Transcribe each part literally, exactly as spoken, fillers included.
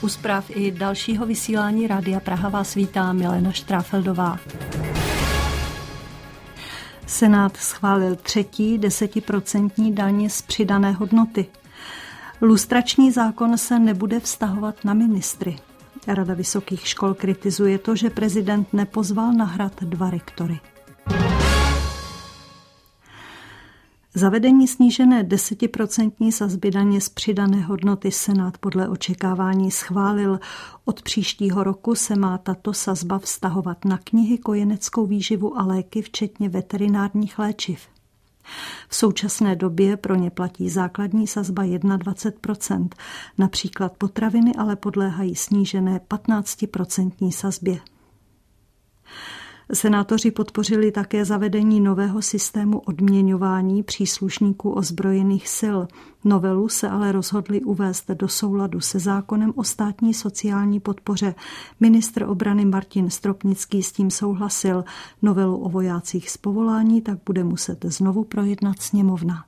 U zpráv i dalšího vysílání Rádia Praha vás vítá Milena Štráfeldová. Senát schválil třetí desetiprocentní daň z přidané hodnoty. Lustrační zákon se nebude vztahovat na ministry. Rada vysokých škol kritizuje to, že prezident nepozval na Hrad dva rektory. Zavedení snížené desetiprocentní sazby daně z přidané hodnoty Senát podle očekávání schválil. Od příštího roku se má tato sazba vztahovat na knihy, kojeneckou výživu a léky, včetně veterinárních léčiv. V současné době pro ně platí základní sazba dvacet jedna procent. Například potraviny ale podléhají snížené patnáctiprocentní sazbě. Senátoři podpořili také zavedení nového systému odměňování příslušníků ozbrojených sil. Novelu se ale rozhodli uvést do souladu se zákonem o státní sociální podpoře. Ministr obrany Martin Stropnický s tím souhlasil. Novelu o vojácích z povolání tak bude muset znovu projednat sněmovna.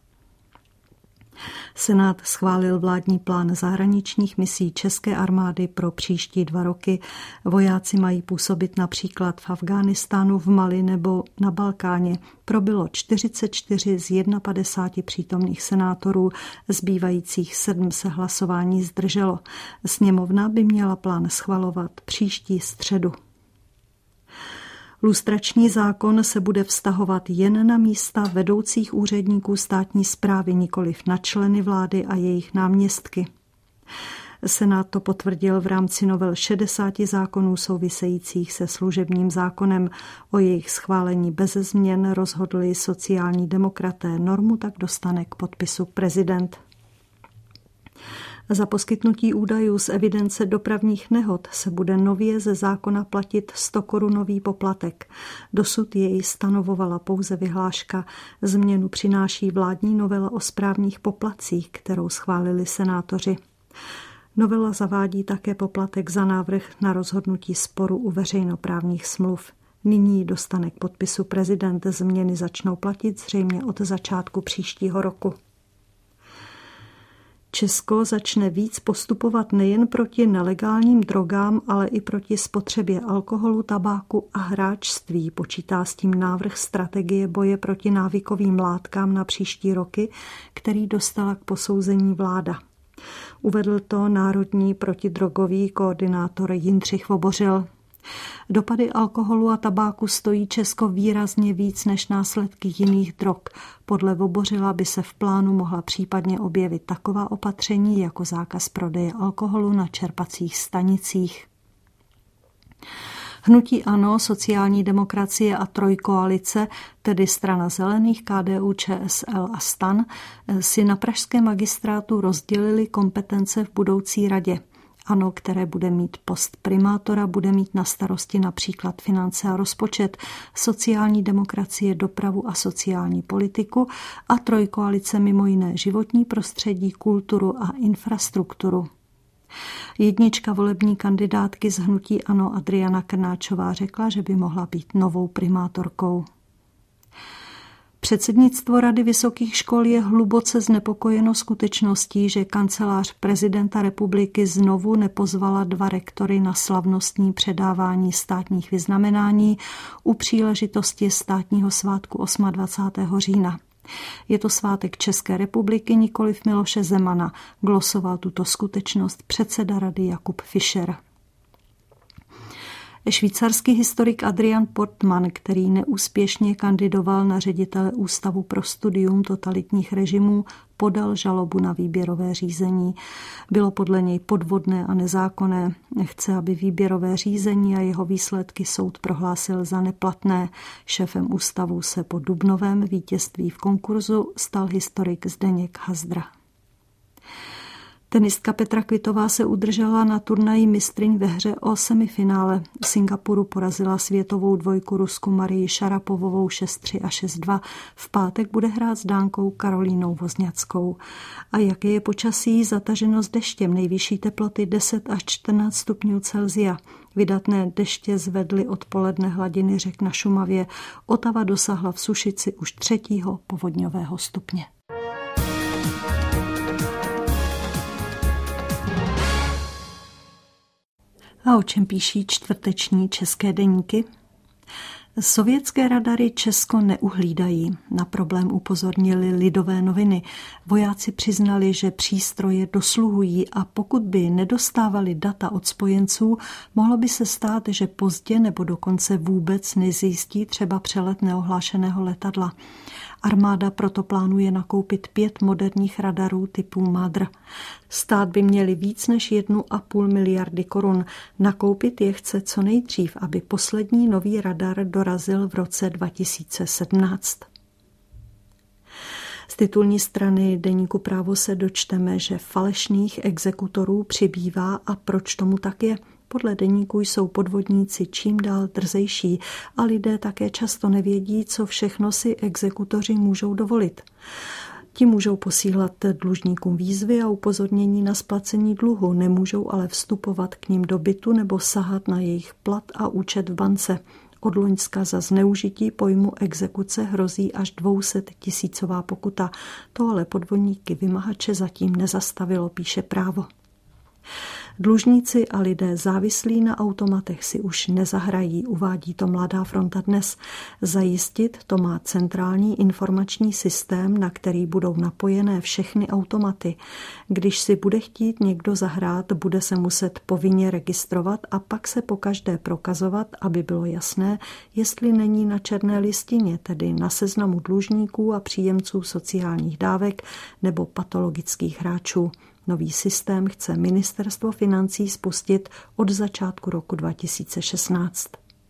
Senát schválil vládní plán zahraničních misí české armády pro příští dva roky. Vojáci mají působit například v Afghánistánu, v Mali nebo na Balkáně. Probilo čtyřicet čtyři z padesáti jednoho přítomných senátorů, zbývajících sedm se hlasování zdrželo. Sněmovna by měla plán schvalovat příští středu. Lustrační zákon se bude vztahovat jen na místa vedoucích úředníků státní správy, nikoliv na členy vlády a jejich náměstky. Senát to potvrdil v rámci novel šedesáti zákonů souvisejících se služebním zákonem. O jejich schválení beze změn rozhodli sociální demokraté. Normu tak dostane k podpisu prezident. Za poskytnutí údajů z evidence dopravních nehod se bude nově ze zákona platit sto korunový poplatek. Dosud jej stanovovala pouze vyhláška. Změnu přináší vládní novela o správních poplatcích, kterou schválili senátoři. Novela zavádí také poplatek za návrh na rozhodnutí sporu u veřejnoprávních smluv. Nyní dostane k podpisu prezident. Změny začnou platit zřejmě od začátku příštího roku. Česko začne víc postupovat nejen proti nelegálním drogám, ale i proti spotřebě alkoholu, tabáku a hráčství. Počítá s tím návrh strategie boje proti návykovým látkám na příští roky, který dostala k posouzení vláda. Uvedl to národní protidrogový koordinátor Jindřich Vobořil. Dopady alkoholu a tabáku stojí Česko výrazně víc než následky jiných drog. Podle Vobořila by se v plánu mohla případně objevit taková opatření jako zákaz prodeje alkoholu na čerpacích stanicích. Hnutí ANO, sociální demokracie a trojkoalice, tedy strana zelených, K D U, Č S L a STAN, si na pražském magistrátu rozdělili kompetence v budoucí radě. ANO, které bude mít post primátora, bude mít na starosti například finance a rozpočet, sociální demokracie, dopravu a sociální politiku a trojkoalice mimo jiné životní prostředí, kulturu a infrastrukturu. Jednička volební kandidátky z hnutí ANO Adriana Krnáčová řekla, že by mohla být novou primátorkou. Předsednictvo Rady vysokých škol je hluboce znepokojeno skutečností, že kancelář prezidenta republiky znovu nepozvala dva rektory na slavnostní předávání státních vyznamenání u příležitosti státního svátku dvacátého osmého října. Je to svátek České republiky, nikoliv Miloše Zemana, glosoval tuto skutečnost předseda rady Jakub Fischer. Švýcarský historik Adrian Portmann, který neúspěšně kandidoval na ředitele Ústavu pro studium totalitních režimů, podal žalobu na výběrové řízení. Bylo podle něj podvodné a nezákonné. Chce, aby výběrové řízení a jeho výsledky soud prohlásil za neplatné. Šéfem ústavu se po dubnovém vítězství v konkurzu stal historik Zdeněk Hazdra. Tenistka Petra Kvitová se udržela na turnaji mistryň ve hře o semifinále. V Singapuru porazila světovou dvojku Rusku Marii Šarapovovou šest tři a šest dva. V pátek bude hrát s Dánkou Karolínou Vozňackou. A jaké je počasí? Zataženo s deštěm, nejvyšší teploty deset až čtrnáct stupňů Celsia. Vydatné deště zvedly odpoledne hladiny řek na Šumavě. Otava dosahla v Sušici už třetího povodňového stupně. A o čem píší čtvrteční české deníky? Sovětské radary Česko neuhlídají. Na problém upozornili Lidové noviny. Vojáci přiznali, že přístroje dosluhují a pokud by nedostávali data od spojenců, mohlo by se stát, že pozdě nebo dokonce vůbec nezjistí třeba přelet neohlášeného letadla. Armáda proto plánuje nakoupit pět moderních radarů typu M A D R. Stát by měli víc než jednu a půl miliardy korun. Nakoupit je chce co nejdřív, aby poslední nový radar dorazil v roce dva tisíce sedmnáct. Z titulní strany deníku Právo se dočteme, že falešných exekutorů přibývá a proč tomu tak je. Podle deníku jsou podvodníci čím dál drzejší a lidé také často nevědí, co všechno si exekutoři můžou dovolit. Ti můžou posílat dlužníkům výzvy a upozornění na splacení dluhu, nemůžou ale vstupovat k nim do bytu nebo sahat na jejich plat a účet v bance. Od loňska za zneužití pojmu exekuce hrozí až dvě stě tisícová pokuta. To ale podvodníky vymahače zatím nezastavilo, píše Právo. Dlužníci a lidé závislí na automatech si už nezahrají, uvádí to Mladá fronta dnes. Zajistit to má centrální informační systém, na který budou napojené všechny automaty. Když si bude chtít někdo zahrát, bude se muset povinně registrovat a pak se pokaždé prokazovat, aby bylo jasné, jestli není na černé listině, tedy na seznamu dlužníků a příjemců sociálních dávek nebo patologických hráčů. Nový systém chce Ministerstvo financí spustit od začátku roku dva tisíce šestnáct.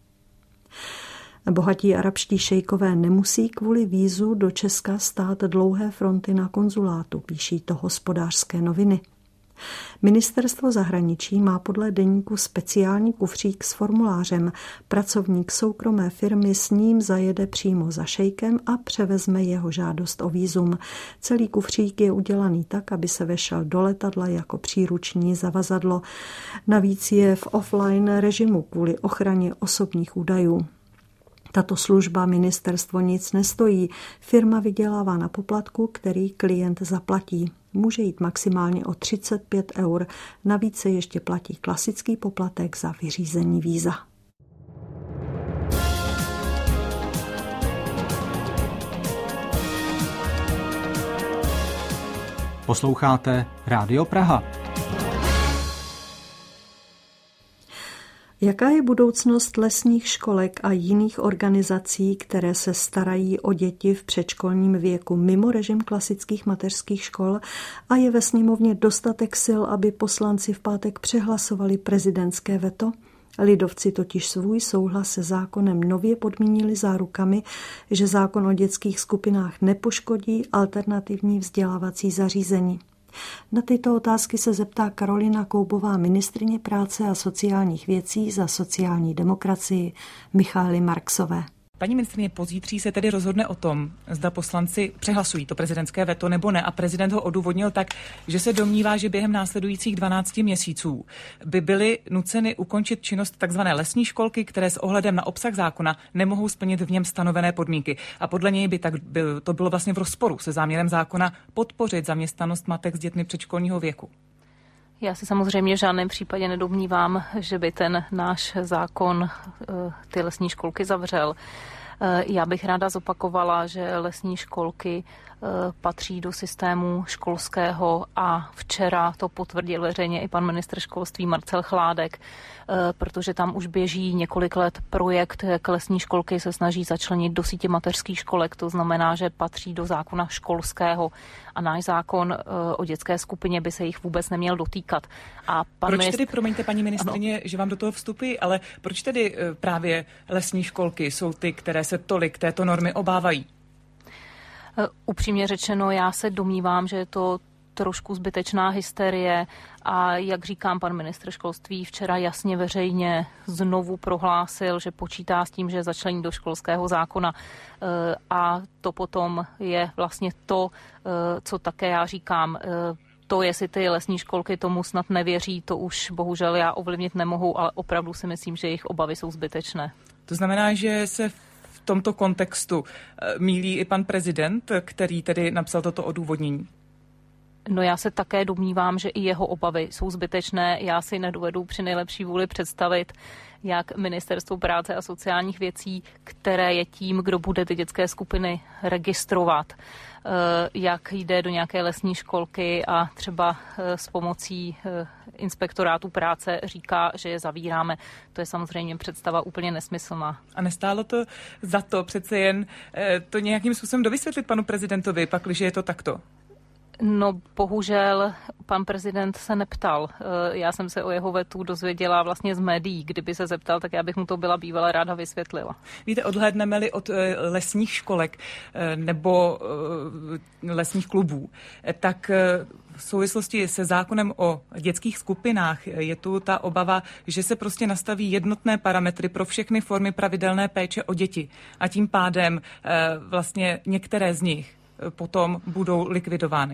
Bohatí arabští šejkové nemusí kvůli vízu do Česka stát dlouhé fronty na konzulátu, píší to Hospodářské noviny. Ministerstvo zahraničí má podle deníku speciální kufřík s formulářem. Pracovník soukromé firmy s ním zajede přímo za šejkem a převezme jeho žádost o vízum. Celý kufřík je udělaný tak, aby se vešel do letadla jako příruční zavazadlo. Navíc je v offline režimu kvůli ochraně osobních údajů. Tato služba ministerstvo nic nestojí. Firma vydělává na poplatku, který klient zaplatí. Může jít maximálně o třicet pět eur. Navíc se ještě platí klasický poplatek za vyřízení víza. Posloucháte Rádio Praha. Jaká je budoucnost lesních školek a jiných organizací, které se starají o děti v předškolním věku mimo režim klasických mateřských škol a je ve sněmovně dostatek sil, aby poslanci v pátek přehlasovali prezidentské veto? Lidovci totiž svůj souhlas se zákonem nově podmínili zárukami, že zákon o dětských skupinách nepoškodí alternativní vzdělávací zařízení. Na tyto otázky se zeptá Karolina Koubová, ministryně práce a sociálních věcí za sociální demokracii Michaely Marksové. Paní ministryně, pozítří se tedy rozhodne o tom, zda poslanci přehlasují to prezidentské veto nebo ne, a prezident ho odůvodnil tak, že se domnívá, že během následujících dvanácti měsíců by byly nuceny ukončit činnost tzv. Lesní školky, které s ohledem na obsah zákona nemohou splnit v něm stanovené podmínky. A podle něj by tak byl, to bylo vlastně v rozporu se záměrem zákona podpořit zaměstnanost matek s dětmi předškolního věku. Já si samozřejmě v žádném případě nedomnívám, že by ten náš zákon ty lesní školky zavřel. Já bych ráda zopakovala, že lesní školky patří do systému školského a včera to potvrdil veřejně i pan ministr školství Marcel Chládek, protože tam už běží několik let projekt, jak lesní školky se snaží začlenit do sítě mateřských školek, to znamená, že patří do zákona školského a náš zákon o dětské skupině by se jich vůbec neměl dotýkat. A pan proč ministr... tedy, promiňte paní ministrině, ano, že vám do toho vstupí, ale proč tedy právě lesní školky jsou ty, které se tolik této normy obávají? Upřímně řečeno, já se domnívám, že je to trošku zbytečná hysterie a jak říkám, pan ministr školství včera jasně veřejně znovu prohlásil, že počítá s tím, že začlení do školského zákona a to potom je vlastně to, co také já říkám. To, jestli ty lesní školky tomu snad nevěří, to už bohužel já ovlivnit nemohu, ale opravdu si myslím, že jejich obavy jsou zbytečné. To znamená, že se v tomto kontextu mýlí i pan prezident, který tedy napsal toto odůvodnění? No já se také domnívám, že i jeho obavy jsou zbytečné. Já si nedovedu při nejlepší vůli představit, jak Ministerstvo práce a sociálních věcí, které je tím, kdo bude ty dětské skupiny registrovat, jak jde do nějaké lesní školky a třeba s pomocí inspektorátu práce říká, že je zavíráme. To je samozřejmě představa úplně nesmyslná. A nestálo to za to přece jen to nějakým způsobem dovysvětlit panu prezidentovi, pakliže je to takto? No bohužel pan prezident se neptal. Já jsem se o jeho vetu dozvěděla vlastně z médií. Kdyby se zeptal, tak já bych mu to byla bývala ráda vysvětlila. Víte, odhlédneme-li od lesních školek nebo lesních klubů, tak v souvislosti se zákonem o dětských skupinách je tu ta obava, že se prostě nastaví jednotné parametry pro všechny formy pravidelné péče o děti. A tím pádem vlastně některé z nich potom budou likvidovány.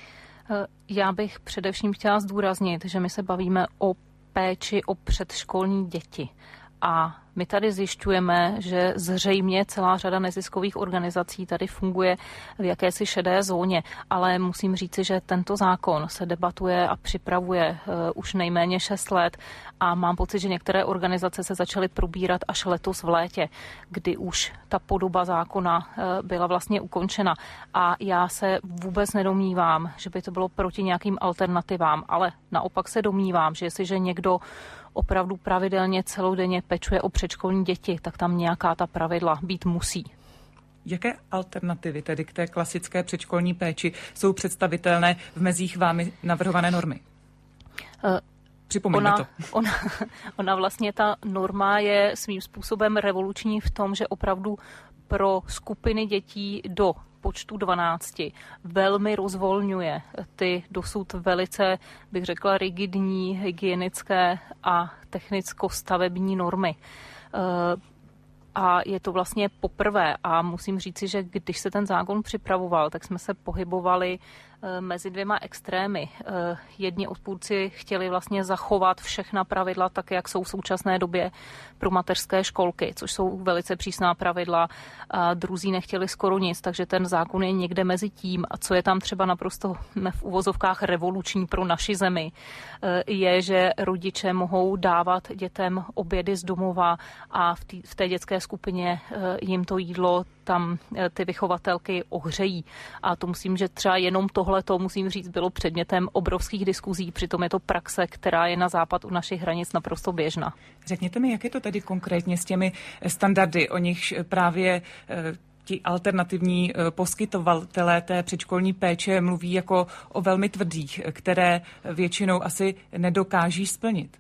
Já bych především chtěla zdůraznit, že my se bavíme o péči o předškolní děti. A my tady zjišťujeme, že zřejmě celá řada neziskových organizací tady funguje v jakési šedé zóně, ale musím říci, že tento zákon se debatuje a připravuje uh, už nejméně šest let a mám pocit, že některé organizace se začaly probírat až letos v létě, kdy už ta podoba zákona uh, byla vlastně ukončena. A já se vůbec nedomnívám, že by to bylo proti nějakým alternativám, ale naopak se domnívám, že jestliže někdo opravdu pravidelně celodenně pečuje o předškolní děti, tak tam nějaká ta pravidla být musí. Jaké alternativy tedy k té klasické předškolní péči jsou představitelné v mezích vámi navrhované normy? Uh, Připomeňme ona, to. Ona, ona vlastně ta norma je svým způsobem revoluční v tom, že opravdu pro skupiny dětí do počtu dvanácti velmi rozvolňuje ty dosud velice, bych řekla, rigidní, hygienické a technicko-stavební normy. A je to vlastně poprvé a musím říci, že když se ten zákon připravoval, tak jsme se pohybovali mezi dvěma extrémy. Jedni odpůrci chtěli vlastně zachovat všechna pravidla tak, jak jsou v současné době pro mateřské školky, což jsou velice přísná pravidla. A druzí nechtěli skoro nic, takže ten zákon je někde mezi tím. A co je tam třeba naprosto v uvozovkách revoluční pro naši zemi, je, že rodiče mohou dávat dětem obědy z domova a v, tý, v té dětské skupině jim to jídlo tam ty vychovatelky ohřejí. A to musím, že třeba jenom tohle to musím říct, bylo předmětem obrovských diskuzí, přitom je to praxe, která je na západ u našich hranic naprosto běžná. Řekněte mi, jak je to tedy konkrétně s těmi standardy, o nichž právě ti alternativní poskytovatelé té předškolní péče mluví jako o velmi tvrdých, které většinou asi nedokáží splnit?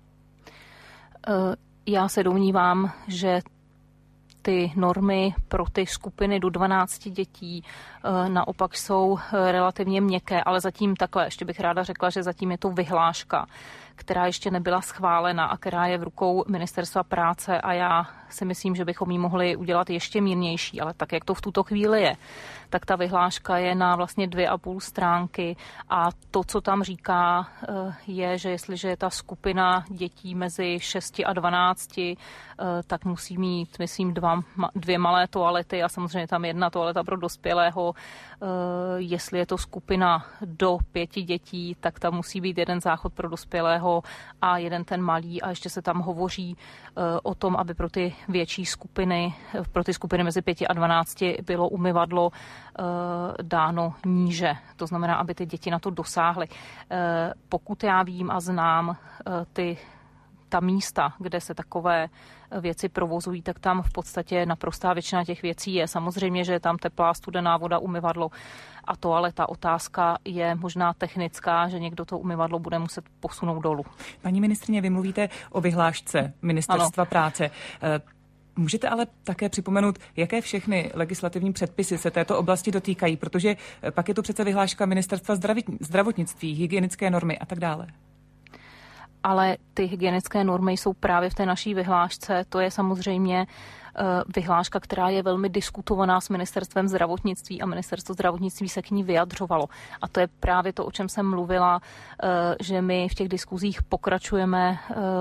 Já se domnívám, že ty normy pro ty skupiny do dvanácti dětí naopak jsou relativně měkké, ale zatím takhle, ještě bych ráda řekla, že zatím je to vyhláška, která ještě nebyla schválena a která je v rukou Ministerstva práce a já si myslím, že bychom ji mohli udělat ještě mírnější, ale tak, jak to v tuto chvíli je, tak ta vyhláška je na vlastně dvě a půl stránky a to, co tam říká, je, že jestliže je ta skupina dětí mezi šesti a dvanácti, tak musí mít, myslím, dva, dvě malé toalety a samozřejmě tam jedna toaleta pro dospělého. Jestli je to skupina do pěti dětí, tak tam musí být jeden záchod pro dospělého a jeden ten malý a ještě se tam hovoří o tom, aby pro ty větší skupiny, pro ty skupiny mezi pěti a dvanácti bylo umyvadlo dáno níže. To znamená, aby ty děti na to dosáhly. Pokud já vím a znám ty ta místa, kde se takové věci provozují, tak tam v podstatě naprostá většina těch věcí je. Samozřejmě, že je tam teplá, studená voda, umyvadlo a to, ale ta otázka je možná technická, že někdo to umyvadlo bude muset posunout dolů. Paní ministryně, vy mluvíte o vyhlášce Ministerstva ano. práce. Můžete ale také připomenout, jaké všechny legislativní předpisy se této oblasti dotýkají, protože pak je to přece vyhláška Ministerstva zdravotnictví, hygienické normy a tak dále. Ale ty hygienické normy jsou právě v té naší vyhlášce. To je samozřejmě vyhláška, která je velmi diskutovaná s Ministerstvem zdravotnictví a Ministerstvo zdravotnictví se k ní vyjadřovalo. A to je právě to, o čem jsem mluvila, že my v těch diskuzích pokračujeme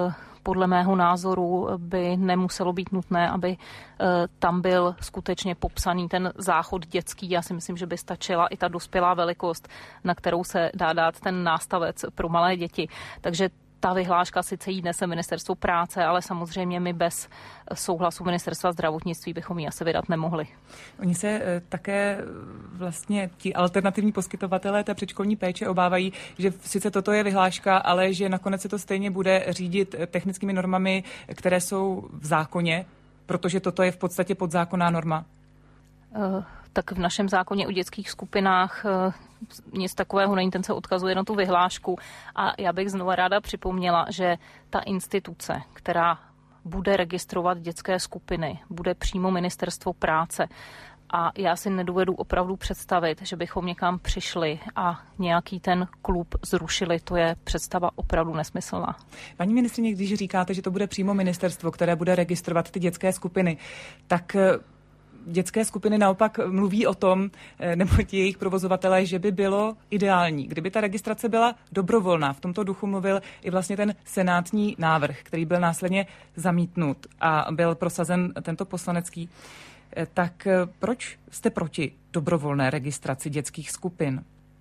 podle mého názoru by nemuselo být nutné, aby tam byl skutečně popsaný ten záchod dětský. Já si myslím, že by stačila i ta dospělá velikost, na kterou se dá dát ten nástavec pro malé děti. Takže ta vyhláška sice jí nese Ministerstvo práce, ale samozřejmě my bez souhlasu Ministerstva zdravotnictví bychom ji asi vydat nemohli. Oni se také vlastně ti alternativní poskytovatelé té předškolní péče obávají, že sice toto je vyhláška, ale že nakonec se to stejně bude řídit technickými normami, které jsou v zákoně, protože toto je v podstatě podzákonná norma. Uh. Tak v našem zákoně o dětských skupinách nic takového není, ten se odkazuje na tu vyhlášku. A já bych znovu ráda připomněla, že ta instituce, která bude registrovat dětské skupiny, bude přímo Ministerstvo práce. A já si nedovedu opravdu představit, že bychom někam přišli a nějaký ten klub zrušili. To je představa opravdu nesmyslná. Paní ministryně, když říkáte, že to bude přímo ministerstvo, které bude registrovat ty dětské skupiny, tak dětské skupiny naopak mluví o tom, nebo ti jejich provozovatelé, že by bylo ideální, kdyby ta registrace byla dobrovolná. V tomto duchu mluvil i vlastně ten senátní návrh, který byl následně zamítnut a byl prosazen tento poslanecký. Tak proč jste proti dobrovolné registraci dětských skupin?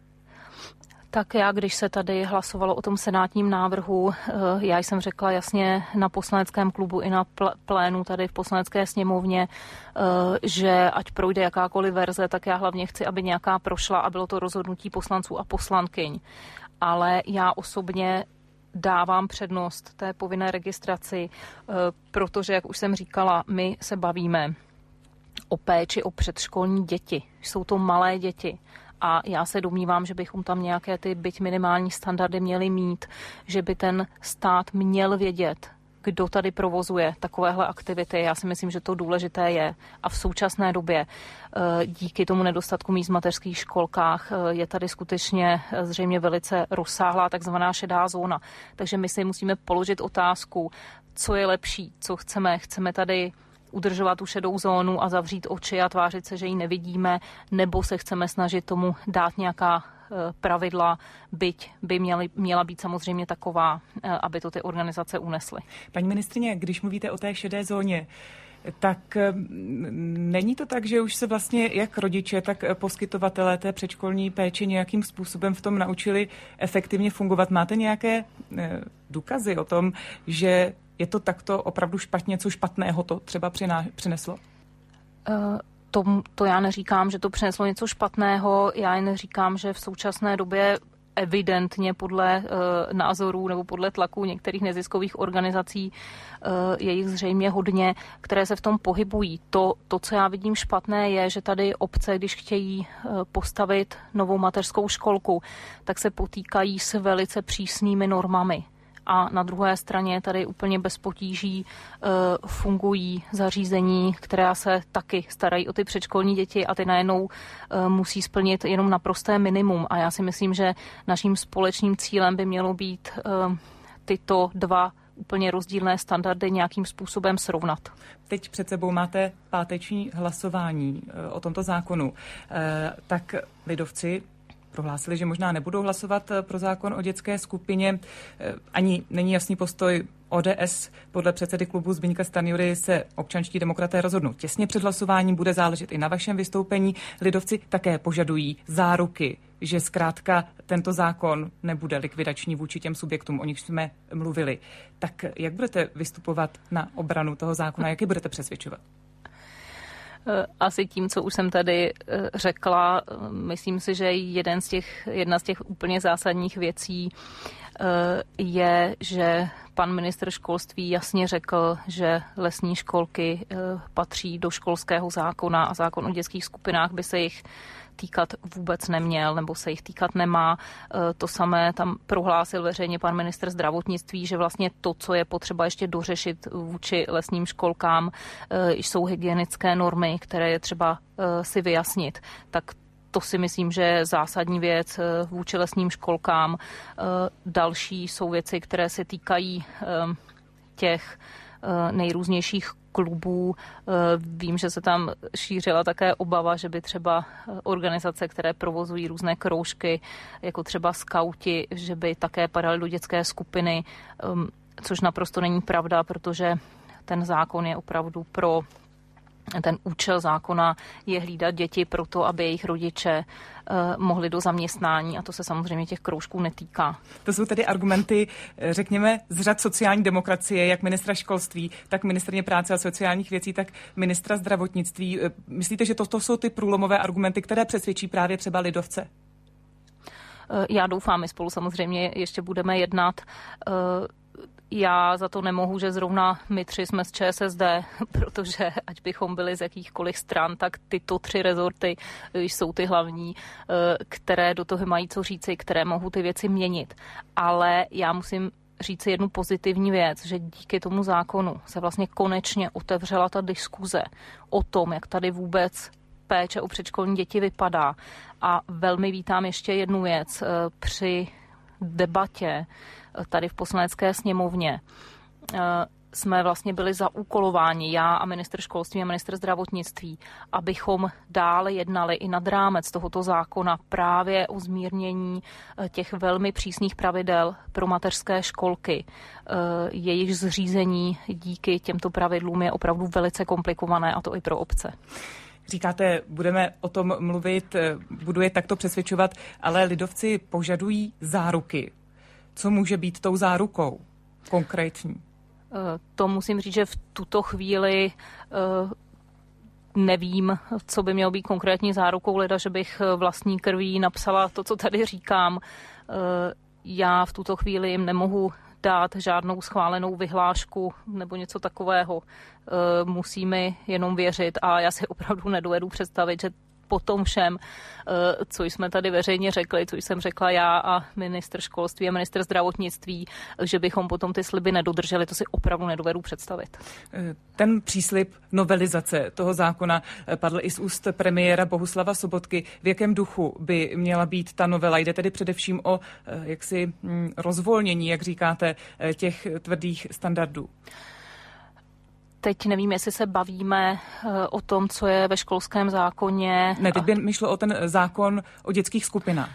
Tak já, když se tady hlasovalo o tom senátním návrhu, já jsem řekla jasně na poslaneckém klubu i na plénu tady v poslanecké sněmovně, že ať projde jakákoliv verze, tak já hlavně chci, aby nějaká prošla a bylo to rozhodnutí poslanců a poslankyň. Ale já osobně dávám přednost té povinné registraci, protože, jak už jsem říkala, my se bavíme o péči o předškolní děti. Jsou to malé děti. A já se domnívám, že bychom tam nějaké ty byť minimální standardy měli mít, že by ten stát měl vědět, kdo tady provozuje takovéhle aktivity. Já si myslím, že to důležité je. A v současné době díky tomu nedostatku míst v mateřských školkách je tady skutečně zřejmě velice rozsáhlá takzvaná šedá zóna. Takže my si musíme položit otázku, co je lepší, co chceme. Chceme tady udržovat tu šedou zónu a zavřít oči a tvářit se, že ji nevidíme, nebo se chceme snažit tomu dát nějaká pravidla, byť by měly, měla být samozřejmě taková, aby to ty organizace unesly. Paní ministryně, když mluvíte o té šedé zóně, tak není to tak, že už se vlastně jak rodiče, tak poskytovatelé té předškolní péče nějakým způsobem v tom naučili efektivně fungovat? Máte nějaké důkazy o tom, že je to takto opravdu špatně, co špatného to třeba přineslo? Uh, to, to já neříkám, že to přineslo něco špatného, já jen říkám, že v současné době evidentně podle uh, názorů nebo podle tlaku některých neziskových organizací uh, je jich zřejmě hodně, které se v tom pohybují. To, to, co já vidím špatné, je, že tady obce, když chtějí uh, postavit novou mateřskou školku, tak se potýkají s velice přísnými normami. A na druhé straně tady úplně bez potíží e, fungují zařízení, která se taky starají o ty předškolní děti a ty najednou e, musí splnit jenom naprosté minimum. A já si myslím, že naším společným cílem by mělo být e, tyto dva úplně rozdílné standardy nějakým způsobem srovnat. Teď před sebou máte páteční hlasování e, o tomto zákonu. E, tak lidovci prohlásili, že možná nebudou hlasovat pro zákon o dětské skupině. Ani není jasný postoj O D S. Podle předsedy klubu Zbyňka Stanjury se občanští demokraté rozhodnou těsně před hlasováním. Bude záležet i na vašem vystoupení. Lidovci také požadují záruky, že zkrátka tento zákon nebude likvidační vůči těm subjektům, o nich jsme mluvili. Tak jak budete vystupovat na obranu toho zákona? Jak je budete přesvědčovat? Asi tím, co už jsem tady řekla, myslím si, že jeden z těch, jedna z těch úplně zásadních věcí je, že pan ministr školství jasně řekl, že lesní školky patří do školského zákona a zákon o dětských skupinách by se jich týkat vůbec neměl, nebo se jich týkat nemá. To samé tam prohlásil veřejně pan ministr zdravotnictví, že vlastně to, co je potřeba ještě dořešit vůči lesním školkám, jsou hygienické normy, které je třeba si vyjasnit. Tak to si myslím, že je zásadní věc vůči lesním školkám. Další jsou věci, které se týkají těch nejrůznějších klubů. Vím, že se tam šířila také obava, že by třeba organizace, které provozují různé kroužky, jako třeba skauti, že by také padaly do dětské skupiny. což naprosto není pravda, protože ten zákon je opravdu pro ten účel zákona je hlídat děti proto, aby jejich rodiče uh, mohli do zaměstnání a to se samozřejmě těch kroužků netýká. To jsou tedy argumenty, řekněme, z řad sociální demokracie, jak ministra školství, tak ministryně práce a sociálních věcí, tak ministra zdravotnictví. Myslíte, že toto jsou ty průlomové argumenty, které přesvědčí právě třeba lidovce? Já doufám, my spolu samozřejmě ještě budeme jednat. Já za to nemohu, že zrovna my tři jsme z ČSSD, protože ať bychom byli z jakýchkoliv stran, tak tyto tři rezorty jsou ty hlavní, které do toho mají co říci, které mohou ty věci měnit. Ale já musím říci jednu pozitivní věc, že díky tomu zákonu se vlastně konečně otevřela ta diskuze o tom, jak tady vůbec péče o předškolní děti vypadá. A velmi vítám ještě jednu věc. Při debatě tady v Poslanecké sněmovně jsme vlastně byli zaúkolováni, já a ministr školství a ministr zdravotnictví, abychom dále jednali i nad rámec tohoto zákona právě o zmírnění těch velmi přísných pravidel pro mateřské školky. Jejich zřízení díky těmto pravidlům je opravdu velice komplikované, a to i pro obce. Říkáte, budeme o tom mluvit, budu je takto přesvědčovat, ale lidovci požadují záruky. Co může být tou zárukou konkrétní? To musím říct, že v tuto chvíli nevím, co by mělo být konkrétní zárukou, leda, že bych vlastní krví napsala to, co tady říkám. Já v tuto chvíli jim nemohu dát žádnou schválenou vyhlášku nebo něco takového. Musíme jenom věřit a já si opravdu nedovedu představit, že po tom všem, co jsme tady veřejně řekli, co jsem řekla já a ministr školství a ministr zdravotnictví, že bychom potom ty sliby nedodrželi, to si opravdu nedovedu představit. Ten příslib novelizace toho zákona padl i z úst premiéra Bohuslava Sobotky. V jakém duchu by měla být ta novela? Jde tedy především o jaksi rozvolnění, jak říkáte, těch tvrdých standardů. Teď nevím, jestli se bavíme o tom, co je ve školském zákoně. Ne, teď by mi šlo o ten zákon o dětských skupinách.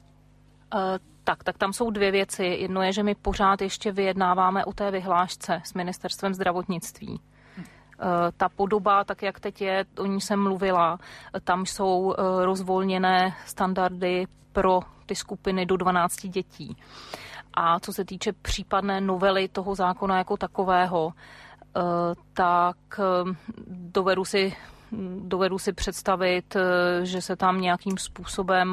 Tak, tak tam jsou dvě věci. Jedno je, že my pořád ještě vyjednáváme o té vyhlášce s ministerstvem zdravotnictví. Ta podoba, tak jak teď je, o ní jsem mluvila, tam jsou rozvolněné standardy pro ty skupiny do dvanácti dětí. A co se týče případné novely toho zákona jako takového, tak dovedu si, dovedu si představit, že se tam nějakým způsobem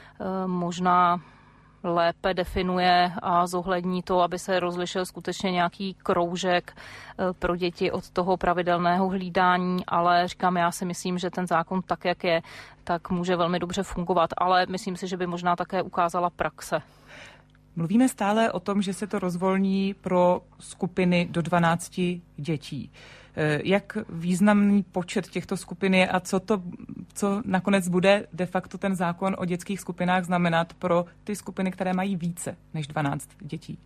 možná lépe definuje a zohlední to, aby se rozlišil skutečně nějaký kroužek pro děti od toho pravidelného hlídání, ale říkám, já si myslím, že ten zákon tak, jak je, tak může velmi dobře fungovat, ale myslím si, že by možná také ukázala praxe. Mluvíme stále o tom, že se to rozvolní pro skupiny do dvanácti dětí. Jak významný počet těchto skupin je a co to, co nakonec bude de facto ten zákon o dětských skupinách znamenat pro ty skupiny, které mají více než dvanáct dětí?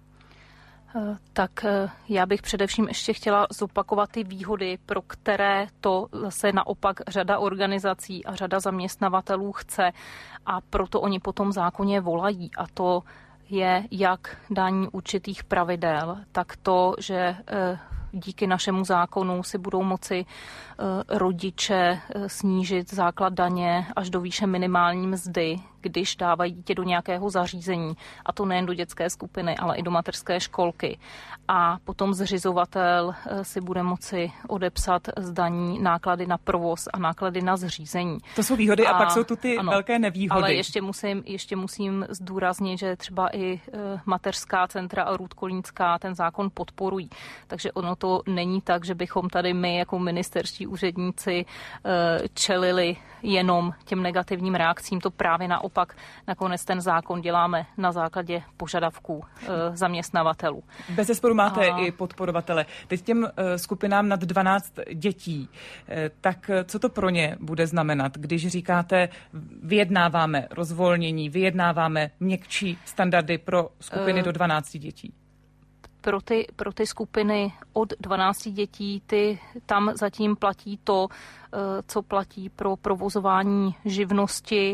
Tak já bych především ještě chtěla zopakovat ty výhody, pro které to zase naopak řada organizací a řada zaměstnavatelů chce a proto oni po tom zákoně volají, a to je jak dání určitých pravidel, tak to, že díky našemu zákonu si budou moci rodiče snížit základ daně až do výše minimální mzdy, když dávají dítě do nějakého zařízení, a to nejen do dětské skupiny, ale i do mateřské školky. A potom zřizovatel si bude moci odepsat z daní náklady na provoz a náklady na zřízení. To jsou výhody a, a pak jsou tu ty ano, velké nevýhody. Ale ještě musím, ještě musím zdůraznit, že třeba i mateřská centra a Růdkolínská ten zákon podporují. Takže ono to není tak, že bychom tady my jako ministerští úředníci čelili jenom těm negativním reakcím. To právě naopak nakonec ten zákon děláme na základě požadavků zaměstnavatelů. Bezesporu máte a... i podporovatele. Teď těm skupinám nad dvanáct dětí, tak co to pro ně bude znamenat, když říkáte, vyjednáváme rozvolnění, vyjednáváme měkčí standardy pro skupiny uh... do dvanácti dětí? Pro ty, pro ty skupiny od dvanácti dětí, ty, tam zatím platí to, co platí pro provozování živnosti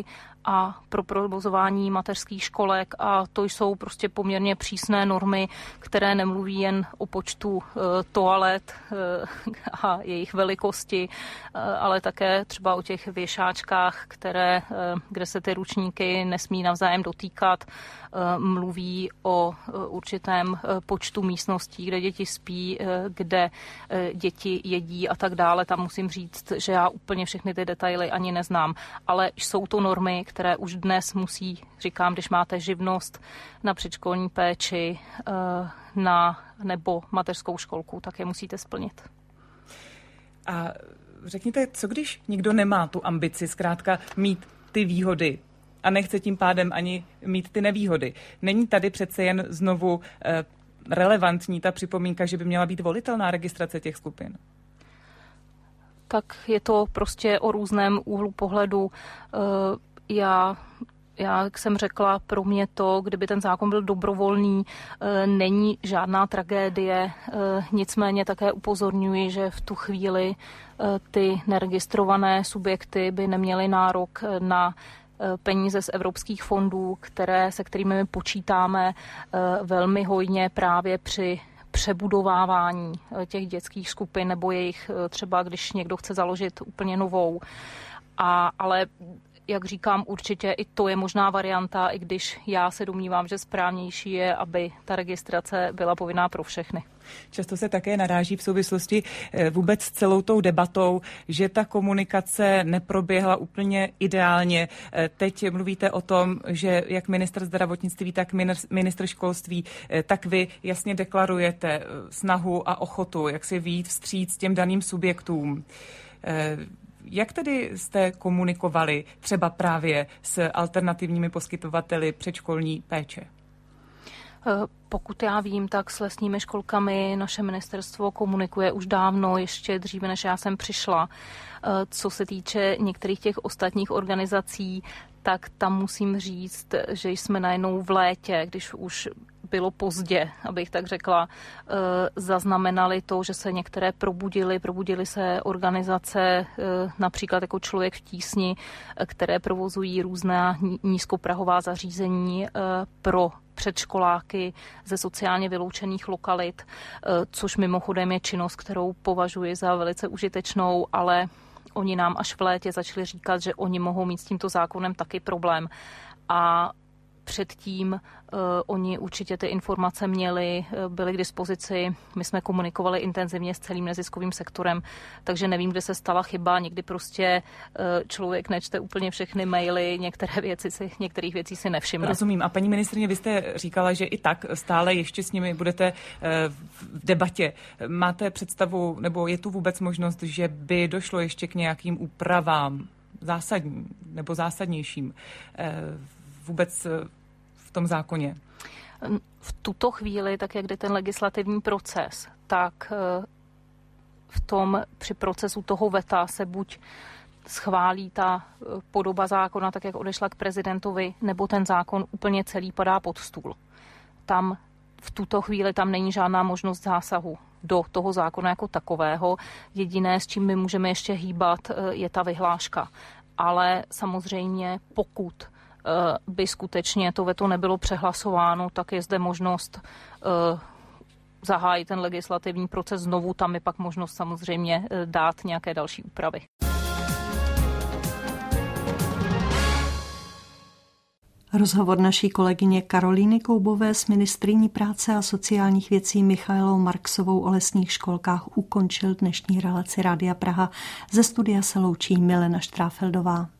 a pro provozování mateřských školek a to jsou prostě poměrně přísné normy, které nemluví jen o počtu toalet a jejich velikosti, ale také třeba o těch věšáčkách, které, kde se ty ručníky nesmí navzájem dotýkat, mluví o určitém počtu místností, kde děti spí, kde děti jedí a tak dále. Tam musím říct, že já úplně všechny ty detaily ani neznám, ale jsou to normy, které už dnes musí, říkám, když máte živnost na předškolní péči na, nebo mateřskou školku, tak je musíte splnit. A řekněte, co když někdo nemá tu ambici zkrátka mít ty výhody a nechce tím pádem ani mít ty nevýhody? Není tady přece jen znovu eh, relevantní ta připomínka, že by měla být volitelná registrace těch skupin? Tak je to prostě o různém úhlu pohledu. Já, já, jak jsem řekla, pro mě to, kdyby ten zákon byl dobrovolný, není žádná tragédie. Nicméně také upozorňuji, že v tu chvíli ty neregistrované subjekty by neměly nárok na peníze z evropských fondů, které, se kterými my počítáme velmi hojně právě při přebudovávání těch dětských skupin nebo jejich třeba, když někdo chce založit úplně novou. A, ale jak říkám, určitě i to je možná varianta, i když já se domnívám, že správnější je, aby ta registrace byla povinná pro všechny. Často se také naráží v souvislosti vůbec s celou tou debatou, že ta komunikace neproběhla úplně ideálně. Teď mluvíte o tom, že jak ministr zdravotnictví, tak ministr školství, tak vy jasně deklarujete snahu a ochotu, jak si vyjít vstříc těm daným subjektům. Jak tedy jste komunikovali třeba právě s alternativními poskytovateli předškolní péče? Pokud já vím, tak s lesními školkami naše ministerstvo komunikuje už dávno, ještě dříve, než já jsem přišla. Co se týče některých těch ostatních organizací, tak tam musím říct, že jsme najednou v létě, když už bylo pozdě, abych tak řekla, zaznamenali to, že se některé probudily, probudily se organizace, například jako Člověk v tísni, které provozují různá nízkoprahová zařízení pro předškoláky ze sociálně vyloučených lokalit, což mimochodem je činnost, kterou považuji za velice užitečnou, ale oni nám až v létě začali říkat, že oni mohou mít s tímto zákonem taky problém. A předtím uh, oni určitě ty informace měli, uh, byly k dispozici. My jsme komunikovali intenzivně s celým neziskovým sektorem, takže nevím, kde se stala chyba. Někdy prostě uh, člověk nečte úplně všechny maily, některé věci si, některých věcí si nevšimne. Rozumím. A paní ministryně, vy jste říkala, že i tak stále ještě s nimi budete uh, v debatě. Máte představu, nebo je tu vůbec možnost, že by došlo ještě k nějakým úpravám zásadním nebo zásadnějším uh, vůbec uh, v tom zákoně? V tuto chvíli, tak jak jde ten legislativní proces, tak v tom při procesu toho veta se buď schválí ta podoba zákona, tak jak odešla k prezidentovi, nebo ten zákon úplně celý padá pod stůl. Tam v tuto chvíli tam není žádná možnost zásahu do toho zákona jako takového. Jediné, s čím my můžeme ještě hýbat, je ta vyhláška. Ale samozřejmě pokud by skutečně to veto nebylo přehlasováno, tak je zde možnost uh, zahájit ten legislativní proces znovu. Tam je pak možnost samozřejmě dát nějaké další úpravy. Rozhovor naší kolegyně Karolíny Koubové s ministryní práce a sociálních věcí Michaelou Marksovou o lesních školkách ukončil dnešní relaci Rádia Praha. Ze studia se loučí Milena Štráfeldová.